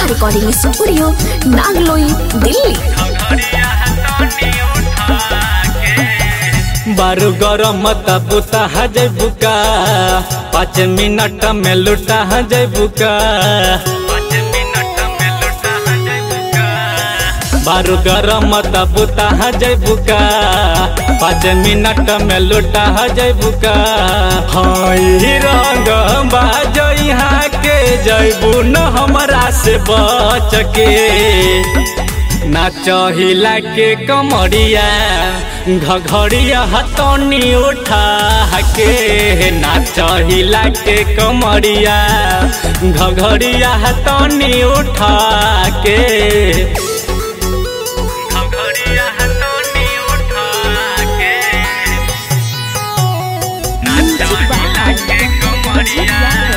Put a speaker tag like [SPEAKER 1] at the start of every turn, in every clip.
[SPEAKER 1] Recording studio Nangloi Delhi.
[SPEAKER 2] बारू गरम बुता जय बुका 5 मिनट में लुटा जय बुका। बारू गरम बुता जय बुका 5 मिनट में लुटा जय बुका। हई रंग बाजो यहाँ के जयबू न हमरा से बच के। नाचहिला के कमरिया घघड़िया हतनी उठा के। नाचहिला के कमरिया घघड़िया हतनी उठा के। घघड़िया हतनी उठा के। नाचहिला के कमरिया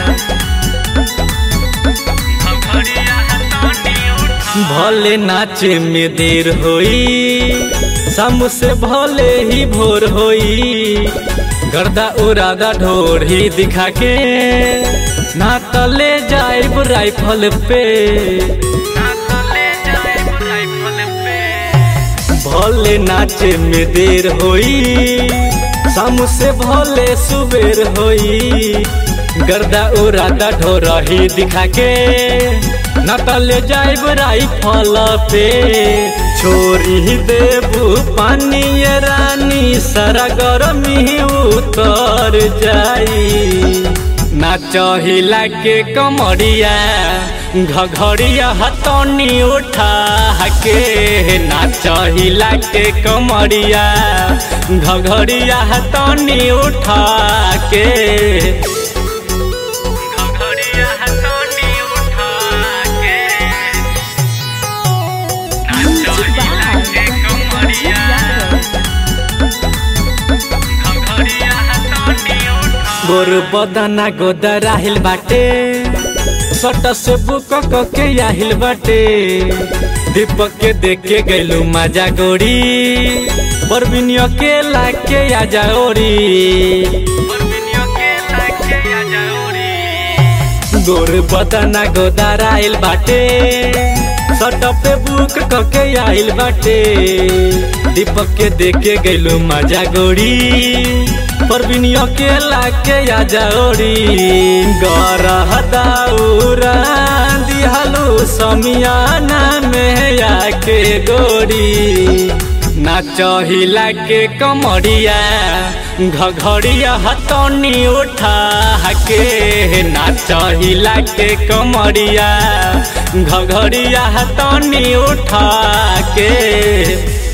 [SPEAKER 2] भले नाचे में देर होई शाम से भले ही भोर होई। गर्दा उरादा ढोर ही दिखा के ना तले जाइब राइफल पे। भले नाचे में देर होई शाम से भले सुबेर होई। गर्दा उरादा ढोर ही दिखा के न तले जाइब राइफल पे। छोरी देबू पानी ये रानी सारा गरमी उतर जाई। नाचहिला के कमरिया घघड़िया हतनी उठा के। नाचहिला के कमरिया घघड़िया हतनी उठा के। गोर बदना गोदराहिल बाटे सट से बुक के आहिल बाटे। दीपक के देख के गैलू मजा गोरी परबिनियो के लाके आजा ओरी। गोर बदना गोदराहिल बाटे सट पे बुक के आहिल बाटे। दीपक के देख के गैलू मजा गोरी परबिनियो के लाके आजा ओरी। गरह दाउरा दिहलू समियाना में आके गोरी। नाचहिला के कमरिया घघड़िया हतनी उठा के। नाचहिला के कमरिया घघड़िया हतनी उठा के।